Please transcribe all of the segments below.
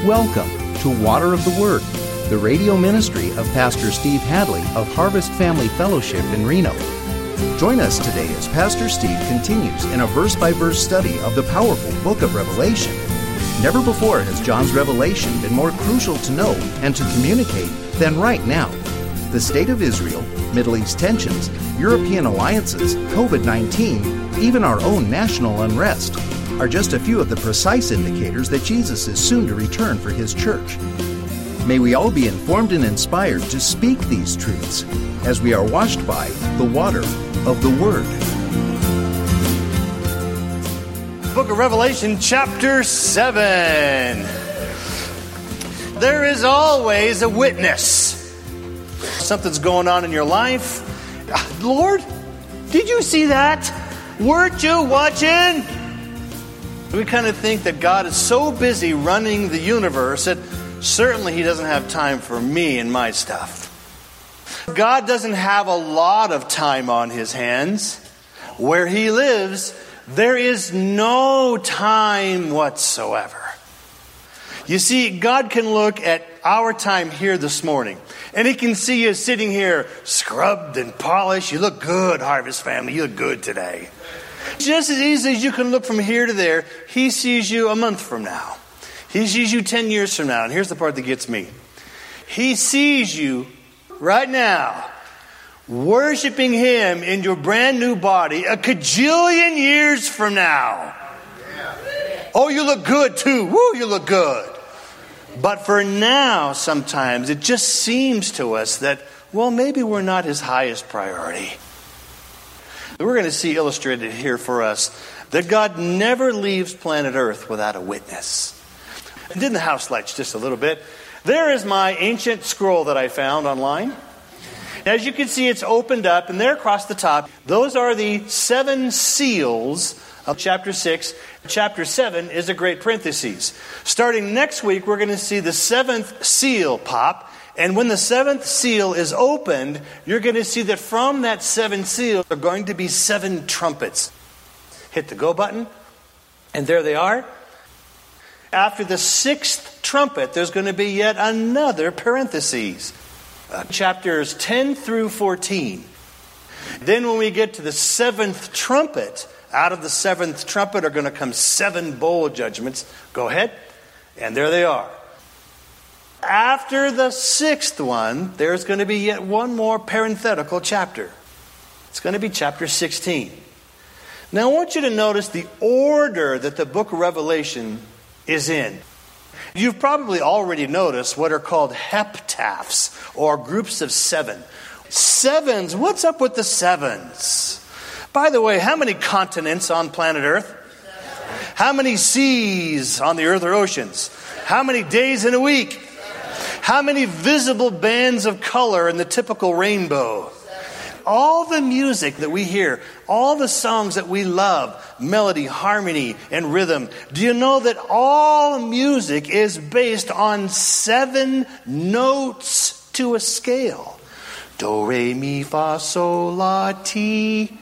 Welcome to Water of the Word, the radio ministry of Pastor Steve Hadley of Harvest Family Fellowship in Reno. Join us today as Pastor Steve continues in a verse-by-verse study of the powerful book of Revelation. Never before has John's revelation been more crucial to know and to communicate than right now. The state of Israel, Middle East tensions, European alliances, COVID-19, even our own national unrest are just a few of the precise indicators that Jesus is soon to return for his church. May we all be informed and inspired to speak these truths as we are washed by the water of the Word. Book of Revelation, chapter 7. There is always a witness. Something's going on in your life. Lord, did you see that? Weren't you watching? We kind of think that God is so busy running the universe that certainly He doesn't have time for me and my stuff. God doesn't have a lot of time on His hands. Where He lives, there is no time whatsoever. You see, God can look at our time here this morning, and He can see you sitting here scrubbed and polished. You look good, Harvest family. You look good today. Just as easy as you can look from here to there, He sees you a month from now. He sees you 10 years from now. And here's the part that gets me. He sees you right now worshiping Him in your brand new body a cajillion years from now. Oh, you look good too. Woo, you look good. But for now, sometimes it just seems to us that, well, maybe we're not His highest priority. We're going to see illustrated here for us that God never leaves planet Earth without a witness. I did the house lights just a little bit. There is my ancient scroll that I found online. As you can see, it's opened up, and there across the top, those are the 7 seals of chapter 6. Chapter 7 is a great parenthesis. Starting next week, we're going to see the 7th seal pop. And when the 7th seal is opened, you're going to see that from that 7 seal are going to be 7 trumpets. Hit the go button, and there they are. After the 6th trumpet, there's going to be yet another parenthesis. Chapters 10 through 14. Then when we get to the 7th trumpet, out of the 7th trumpet are going to come 7 bowl judgments. Go ahead, and there they are. After the 6th one, there's going to be yet one more parenthetical chapter. It's going to be chapter 16. Now I want you to notice the order that the book of Revelation is in. You've probably already noticed what are called heptaphs, or groups of 7. Sevens, what's up with the 7s? By the way, how many continents on planet Earth? How many seas on the earth or oceans? How many days in a week? How many visible bands of color in the typical rainbow? All the music that we hear, all the songs that we love, melody, harmony, and rhythm. Do you know that all music is based on 7 notes to a scale? Do, re, mi, fa, sol, la, ti,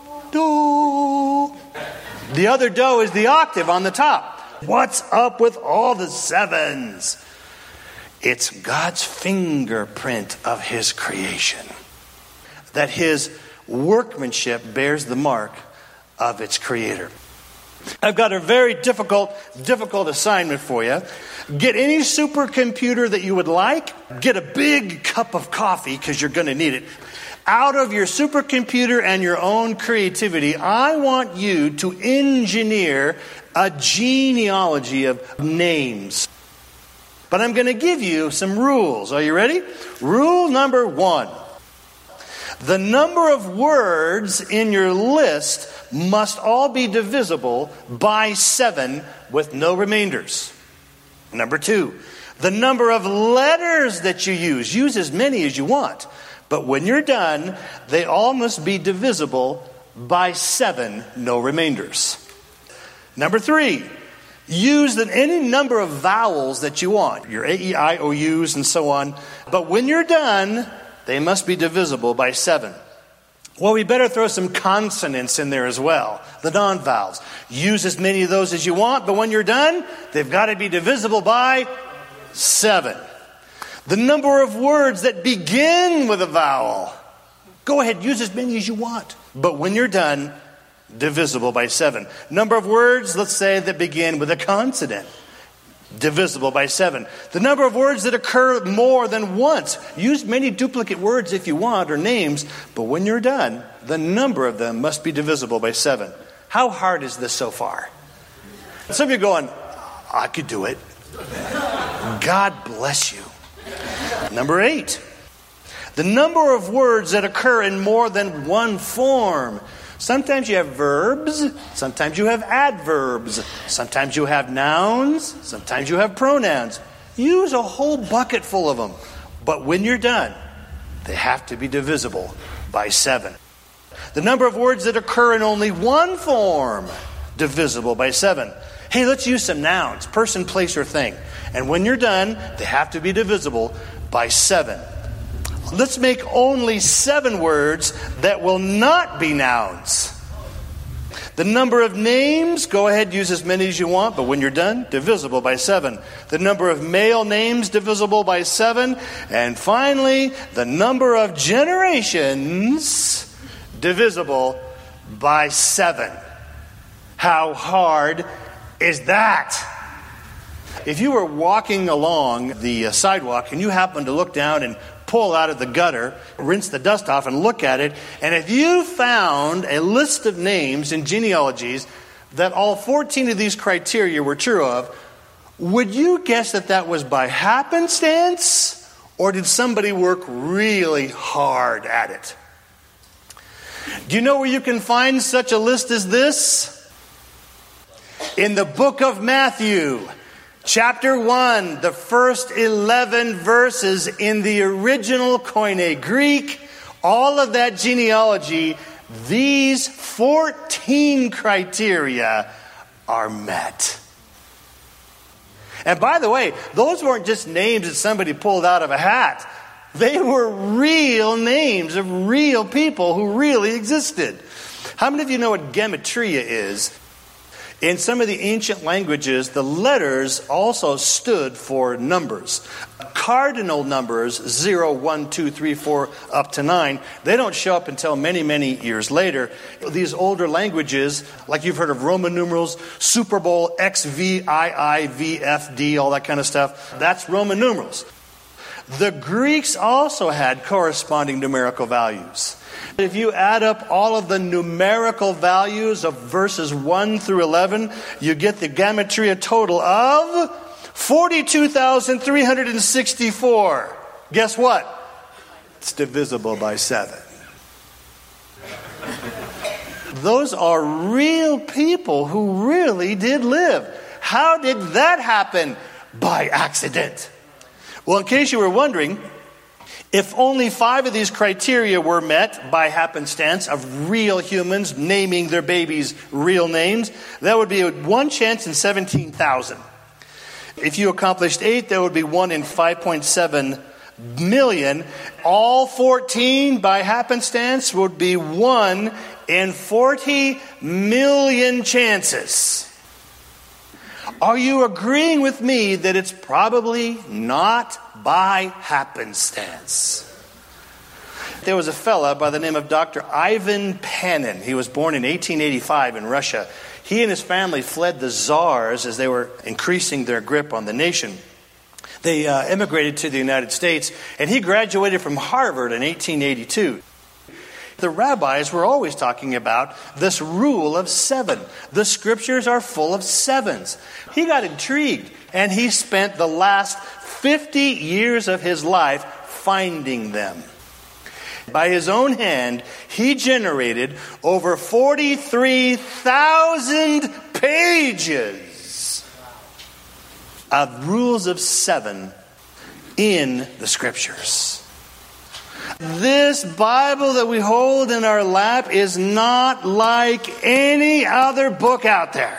do. The other do is the octave on the top. What's up with all the 7s? It's God's fingerprint of His creation. That His workmanship bears the mark of its Creator. I've got a very difficult assignment for you. Get any supercomputer that you would like. Get a big cup of coffee, because you're going to need it. Out of your supercomputer and your own creativity, I want you to engineer a genealogy of names. But I'm going to give you some rules. Are you ready? Rule number 1. The number of words in your list must all be divisible by 7 with no remainders. Number 2. The number of letters that you use as many as you want. But when you're done, they all must be divisible by 7, no remainders. Number 3. Use any number of vowels that you want, your A, E, I, O, U's, and so on. But when you're done, they must be divisible by 7. Well, we better throw some consonants in there as well, the non-vowels. Use as many of those as you want, but when you're done, they've got to be divisible by 7. The number of words that begin with a vowel. Go ahead, use as many as you want. But when you're done, divisible by 7. Number of words, let's say, that begin with a consonant. Divisible by 7. The number of words that occur more than once. Use many duplicate words if you want, or names. But when you're done, the number of them must be divisible by 7. How hard is this so far? Some of you are going, I could do it. God bless you. Number 8. The number of words that occur in more than one form. Sometimes you have verbs. Sometimes you have adverbs. Sometimes you have nouns. Sometimes you have pronouns. Use a whole bucket full of them. But when you're done, they have to be divisible by 7. The number of words that occur in only one form. Divisible by 7. Hey, let's use some nouns. Person, place, or thing. And when you're done, they have to be divisible by 7. Let's make only 7 words that will not be nouns. The number of names, go ahead, use as many as you want, but when you're done, divisible by 7. The number of male names, divisible by 7. And finally, the number of generations, divisible by 7. How hard is that? If you were walking along the sidewalk and you happened to look down and pull out of the gutter, rinse the dust off and look at it, and if you found a list of names and genealogies that all 14 of these criteria were true of, would you guess that that was by happenstance, or did somebody work really hard at it? Do you know where you can find such a list as this? In the book of Matthew. Chapter 1, the first 11 verses in the original Koine Greek, all of that genealogy, these 14 criteria are met. And by the way, those weren't just names that somebody pulled out of a hat. They were real names of real people who really existed. How many of you know what gematria is? In some of the ancient languages, the letters also stood for numbers. Cardinal numbers, 0, 1, 2, 3, 4, up to 9, they don't show up until many, many years later. These older languages, like you've heard of Roman numerals, Super Bowl, X, V, I, V, F, D, all that kind of stuff, that's Roman numerals. The Greeks also had corresponding numerical values. If you add up all of the numerical values of verses 1 through 11, you get the gematria total of 42,364. Guess what? It's divisible by 7. Those are real people who really did live. How did that happen? By accident. Well, in case you were wondering, if only 5 of these criteria were met by happenstance of real humans naming their babies real names, that would be 1 chance in 17,000. If you accomplished 8, that would be 1 in 5.7 million. All 14 by happenstance would be 1 in 40 million chances. Are you agreeing with me that it's probably not by happenstance? There was a fella by the name of Dr. Ivan Panin. He was born in 1885 in Russia. He and his family fled the Tsars as they were increasing their grip on the nation. They immigrated to the United States, and he graduated from Harvard in 1882. The rabbis were always talking about this rule of 7. The scriptures are full of 7s. He got intrigued, and he spent the last 50 years of his life finding them. By his own hand, he generated over 43,000 pages of rules of 7 in the scriptures. This Bible that we hold in our lap is not like any other book out there.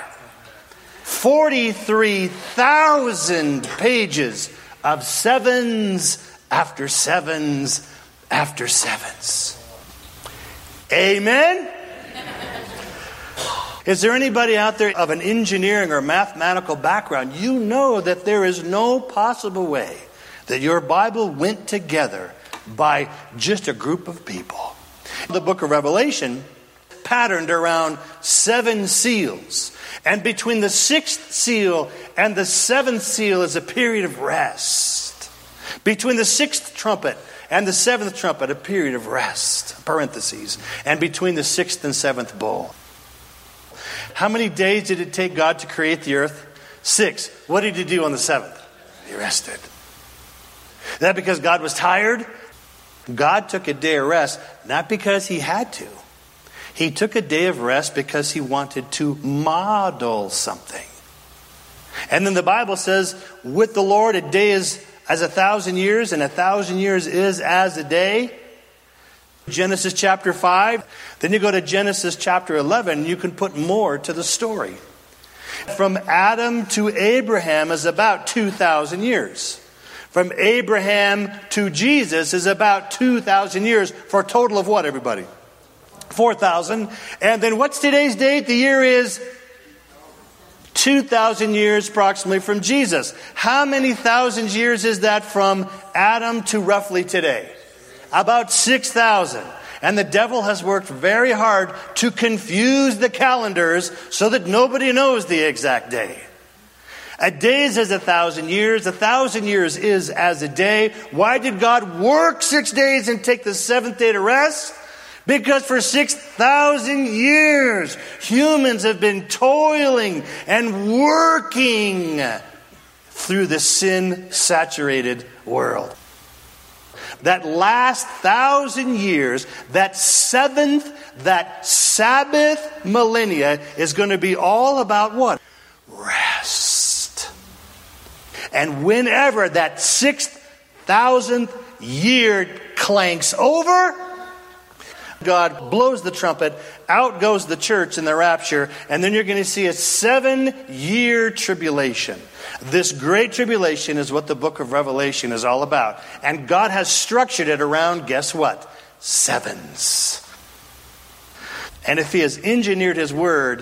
43,000 pages of 7s after 7s after 7s. Amen? Is there anybody out there of an engineering or mathematical background? You know that there is no possible way that your Bible went together by just a group of people. The book of Revelation patterned around 7 seals. And between the 6th seal and the 7th seal is a period of rest. Between the 6th trumpet and the 7th trumpet, a period of rest, parentheses. And between the 6th and 7th bowl. How many days did it take God to create the earth? 6. What did he do on the 7th? He rested. Is that because God was tired? God took a day of rest, not because he had to. He took a day of rest because he wanted to model something. And then the Bible says, with the Lord, a day is as 1,000 years, and 1,000 years is as a day. Genesis chapter 5. Then you go to Genesis chapter 11, you can put more to the story. From Adam to Abraham is about 2,000 years. From Abraham to Jesus is about 2,000 years, for a total of what, everybody? 4,000. And then what's today's date? The year is 2,000 years approximately from Jesus. How many thousand years is that from Adam to roughly today? About 6,000. And the devil has worked very hard to confuse the calendars so that nobody knows the exact day. A day is as 1,000 years. 1,000 years is as a day. Why did God work 6 days and take the 7th day to rest? Because for 6,000 years, humans have been toiling and working through the sin-saturated world. That last 1,000 years, that Sabbath millennia is going to be all about what? Rest. And whenever that 6,000th year clanks over, God blows the trumpet, out goes the church in the rapture, and then you're going to see a 7-year tribulation. This great tribulation is what the book of Revelation is all about. And God has structured it around, guess what? 7s. And if he has engineered his word,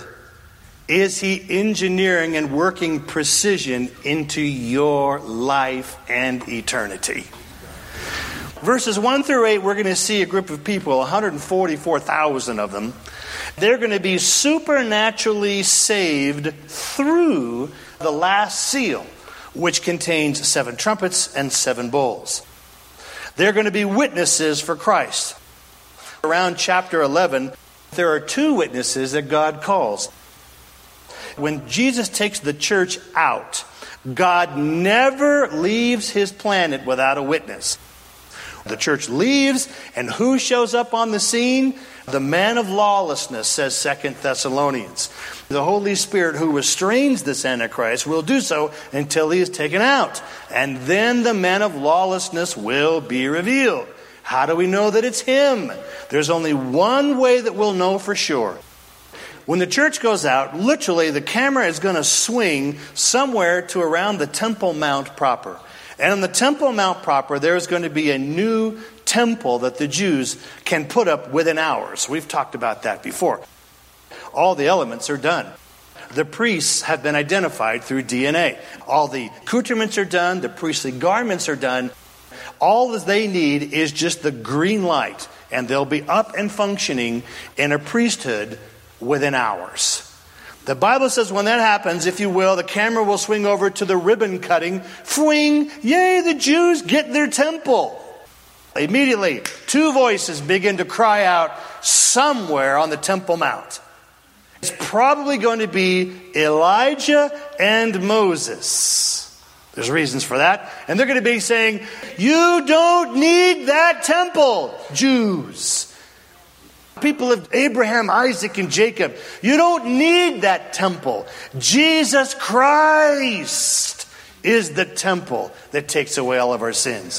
is he engineering and working precision into your life and eternity? Verses 1 through 8, we're going to see a group of people, 144,000 of them. They're going to be supernaturally saved through the last seal, which contains 7 trumpets and 7 bowls. They're going to be witnesses for Christ. Around chapter 11, there are 2 witnesses that God calls. When Jesus takes the church out, God never leaves his planet without a witness. The church leaves, and who shows up on the scene? The man of lawlessness, says 2 Thessalonians. The Holy Spirit who restrains this Antichrist will do so until he is taken out. And then the man of lawlessness will be revealed. How do we know that it's him? There's only one way that we'll know for sure. When the church goes out, literally the camera is going to swing somewhere to around the Temple Mount proper. And on the Temple Mount proper, there's going to be a new temple that the Jews can put up within hours. We've talked about that before. All the elements are done. The priests have been identified through DNA. All the accoutrements are done. The priestly garments are done. All that they need is just the green light. And they'll be up and functioning in a priesthood within hours. The Bible says when that happens, if you will, the camera will swing over to the ribbon cutting. Fwing! Yay, the Jews get their temple. Immediately, 2 voices begin to cry out somewhere on the Temple Mount. It's probably going to be Elijah and Moses. There's reasons for that. And they're going to be saying, you don't need that temple, Jews. People of Abraham, Isaac, and Jacob. You don't need that temple. Jesus Christ is the temple that takes away all of our sins.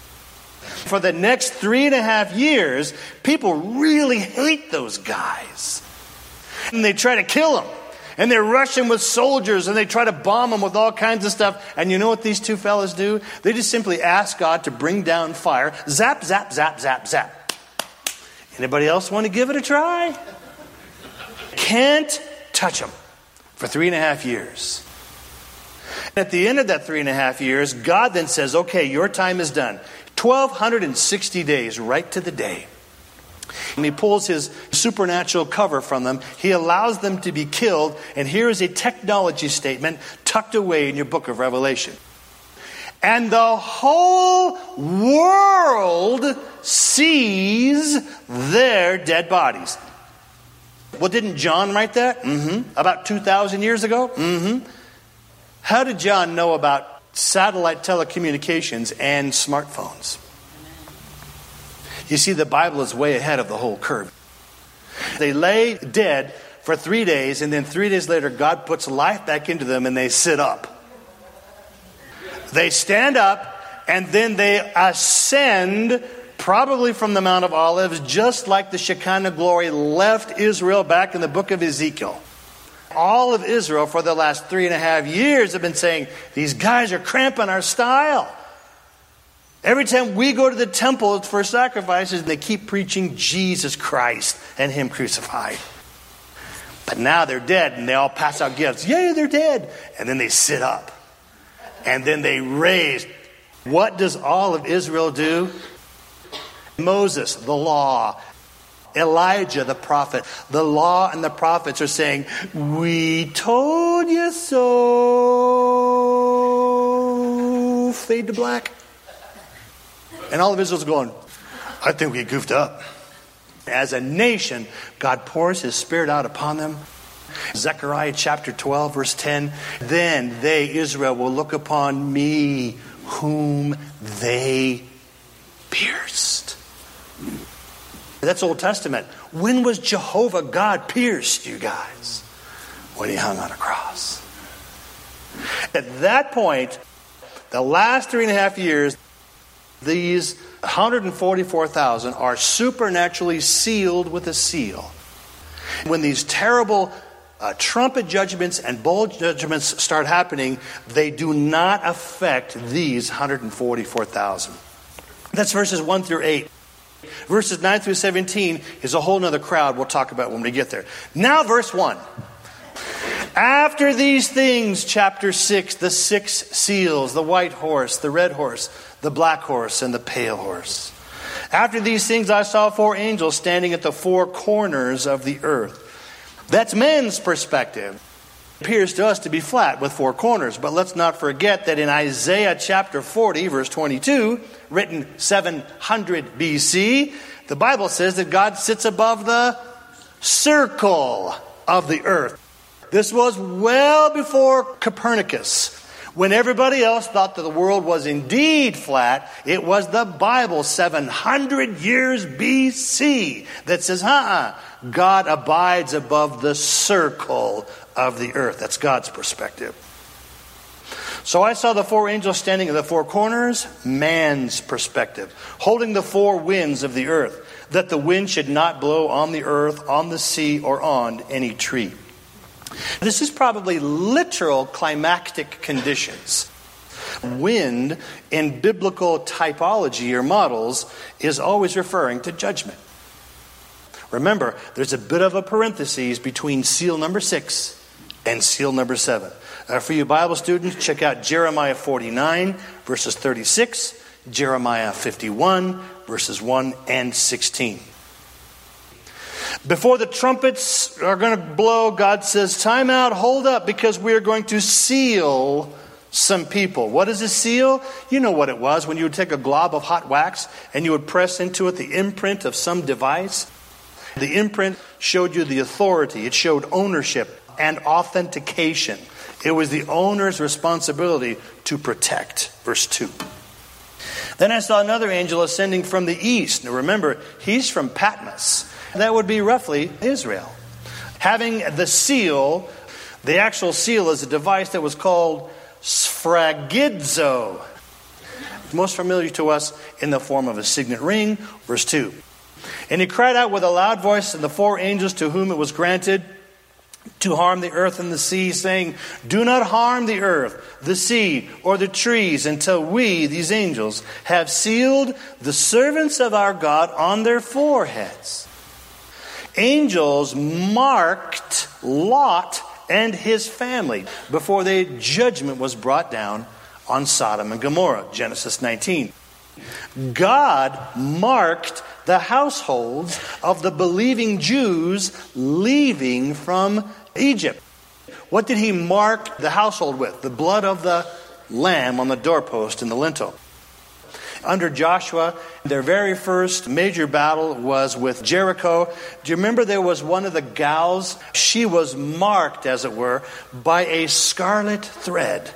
For the next 3.5 years, people really hate those guys. And they try to kill them. And they rush them with soldiers and they try to bomb them with all kinds of stuff. And you know what these 2 fellas do? They just simply ask God to bring down fire. Zap, zap, zap, zap, zap. Anybody else want to give it a try? Can't touch them for 3.5 years. At the end of that 3.5 years, God then says, okay, your time is done. 1,260 days, right to the day. And he pulls his supernatural cover from them. He allows them to be killed. And here is a technology statement tucked away in your book of Revelation. And the whole world sees their dead bodies. Well, didn't John write that? About 2,000 years ago? How did John know about satellite telecommunications and smartphones? You see, the Bible is way ahead of the whole curve. They lay dead for 3 days, and then 3 days later, God puts life back into them, and they sit up. They stand up, and then they ascend, probably from the Mount of Olives, just like the Shekinah glory left Israel back in the book of Ezekiel. All of Israel for the last 3.5 years have been saying, these guys are cramping our style. Every time we go to the temple for sacrifices, they keep preaching Jesus Christ and Him crucified. But now they're dead and they all pass out gifts. Yay, they're dead. And then they sit up. And then they raise. What does all of Israel do? Moses, the law. Elijah, the prophet. The law and the prophets are saying, we told you so. Fade to black. And all of Israel's going, I think we goofed up. As a nation, God pours His Spirit out upon them. Zechariah chapter 12, verse 10. Then they, Israel, will look upon me, whom they pierced. That's Old Testament. When was Jehovah God pierced, you guys? When He hung on a cross. At that point, the last 3.5 years, these 144,000 are supernaturally sealed with a seal. When these terrible trumpet judgments and bowl judgments start happening, they do not affect these 144,000. That's verses 1 through 8. Verses 9 through 17 is a whole other crowd we'll talk about when we get there. Now verse 1. After these things, chapter 6, the 6 seals, the white horse, the red horse, the black horse, and the pale horse. After these things I saw 4 angels standing at the 4 corners of the earth. That's men's perspective. It appears to us to be flat with 4 corners. But let's not forget that in Isaiah chapter 40, verse 22, written 700 BC, the Bible says that God sits above the circle of the earth. This was well before Copernicus. When everybody else thought that the world was indeed flat, it was the Bible 700 years BC that says, God abides above the circle of the earth. That's God's perspective. So I saw the 4 angels standing at the 4 corners, man's perspective, holding the 4 winds of the earth, that the wind should not blow on the earth, on the sea, or on any tree. This is probably literal climactic conditions. Wind in biblical typology or models is always referring to judgment. Remember, there's a bit of a parenthesis between seal number 6 and seal number 7. For you Bible students, check out Jeremiah 49, verses 36, Jeremiah 51, verses 1 and 16. Before the trumpets are going to blow, God says, time out, hold up, because we are going to seal some people. What is a seal? You know what it was when you would take a glob of hot wax and you would press into it the imprint of some device. The imprint showed you the authority. It showed ownership and authentication. It was the owner's responsibility to protect. Verse 2. Then I saw another angel ascending from the east. Now remember, he's from Patmos. That would be roughly Israel. Having the seal, the actual seal is a device that was called sphragidzo. Most familiar to us in the form of a signet ring. Verse 2. And he cried out with a loud voice, and the 4 angels to whom it was granted to harm the earth and the sea, saying, do not harm the earth, the sea, or the trees, until we, these angels, have sealed the servants of our God on their foreheads. Angels marked Lot and his family before the judgment was brought down on Sodom and Gomorrah, Genesis 19. God marked the households of the believing Jews leaving from Egypt. What did he mark the household with? The blood of the lamb on the doorpost and the lintel. Under Joshua, their very first major battle was with Jericho. Do you remember there was one of the gals? She was marked, as it were, by a scarlet thread.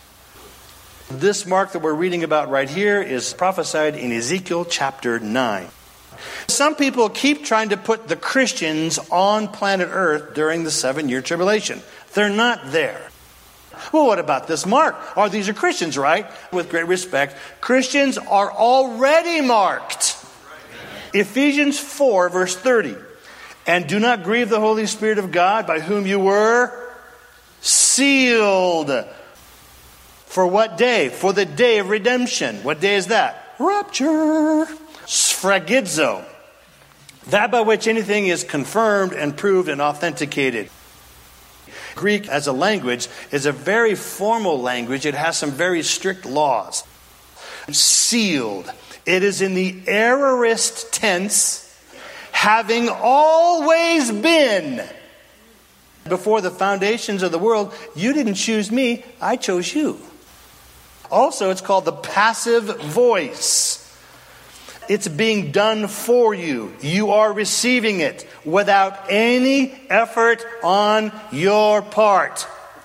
This mark that we're reading about right here is prophesied in Ezekiel chapter 9. Some people keep trying to put the Christians on planet Earth during the 7-year tribulation. They're not there. Well, what about this mark? Oh, these are Christians, right? With great respect, Christians are already marked. Ephesians 4, verse 30. And do not grieve the Holy Spirit of God, by whom you were sealed. For what day? For the day of redemption. What day is that? Rapture. Sphragidzo. That by which anything is confirmed and proved and authenticated. Greek as a language is a very formal language. It has some very strict laws. Sealed. It is in the aorist tense, having always been. Before the foundations of the world, you didn't choose me, I chose you. Also, it's called the passive voice. It's being done for you. You are receiving it without any effort on your part.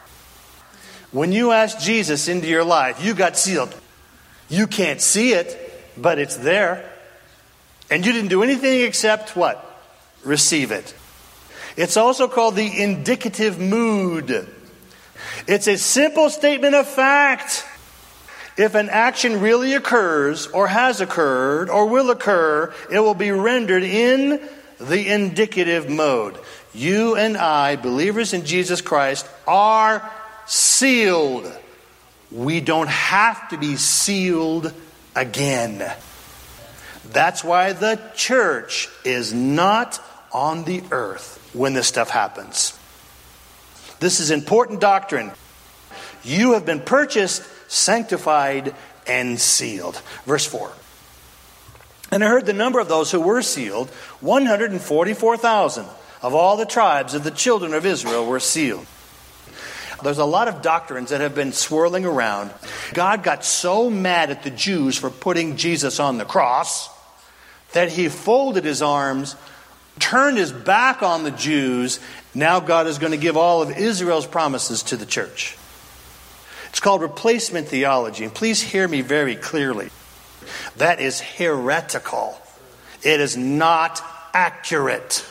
When you ask Jesus into your life, you got sealed. You can't see it, but it's there. And you didn't do anything except what? Receive it. It's also called the indicative mood. It's a simple statement of fact. If an action really occurs, or has occurred, or will occur, it will be rendered in the indicative mode. You and I, believers in Jesus Christ, are sealed. We don't have to be sealed again. That's why the church is not on the earth when this stuff happens. This is important doctrine. You have been purchased, sanctified, and sealed. Verse 4. And I heard the number of those who were sealed, 144,000 of all the tribes of the children of Israel were sealed. There's a lot of doctrines that have been swirling around. God got so mad at the Jews for putting Jesus on the cross that he folded his arms, turned his back on the Jews. Now God is going to give all of Israel's promises to the church. It's called replacement theology. And please hear me very clearly. That is heretical. It is not accurate.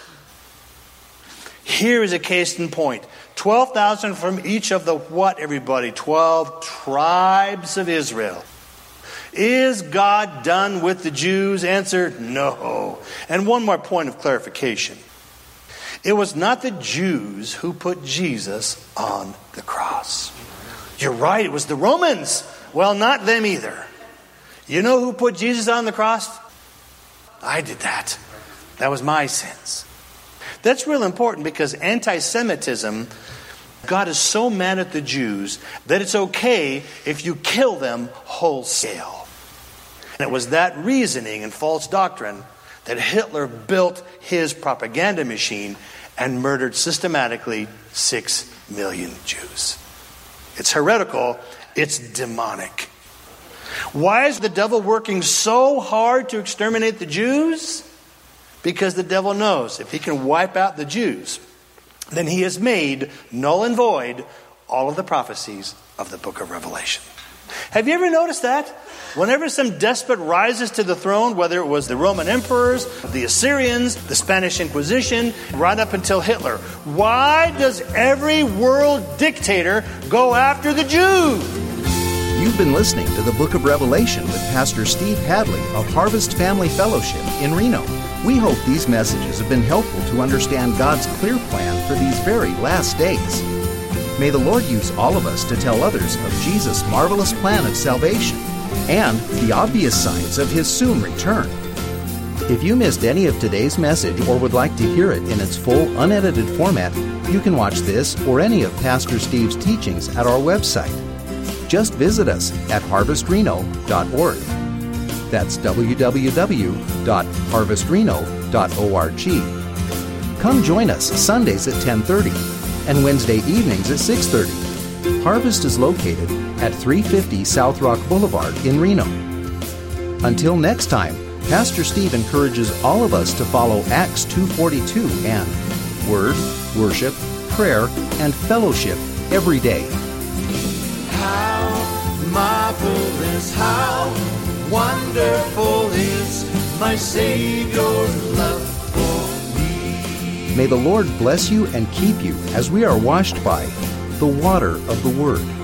Here is a case in point. 12,000 from each of the what, everybody? 12 tribes of Israel. Is God done with the Jews? Answer, no. And one more point of clarification. It was not the Jews who put Jesus on the cross. You're right, it was the Romans. Well, not them either. You know who put Jesus on the cross? I did that. That was my sins. That's real important because anti-Semitism, God is so mad at the Jews that it's okay if you kill them wholesale. And it was that reasoning and false doctrine that Hitler built his propaganda machine and murdered systematically 6 million Jews. It's heretical. It's demonic. Why is the devil working so hard to exterminate the Jews? Because the devil knows if he can wipe out the Jews, then he has made null and void all of the prophecies of the book of Revelation. Have you ever noticed that? Whenever some despot rises to the throne, whether it was the Roman emperors, the Assyrians, the Spanish Inquisition, right up until Hitler, why does every world dictator go after the Jews? You've been listening to the Book of Revelation with Pastor Steve Hadley of Harvest Family Fellowship in Reno. We hope these messages have been helpful to understand God's clear plan for these very last days. May the Lord use all of us to tell others of Jesus' marvelous plan of salvation and the obvious signs of His soon return. If you missed any of today's message or would like to hear it in its full, unedited format, you can watch this or any of Pastor Steve's teachings at our website. Just visit us at harvestreno.org. That's www.harvestreno.org. Come join us Sundays at 10:30 and Wednesday evenings at 6:30. Harvest is located at 350 South Rock Boulevard in Reno. Until next time, Pastor Steve encourages all of us to follow Acts 2:42 and Word, Worship, Prayer, and Fellowship every day. How marvelous, how wonderful is my Savior's love for me. May the Lord bless you and keep you as we are washed by the water of the Word.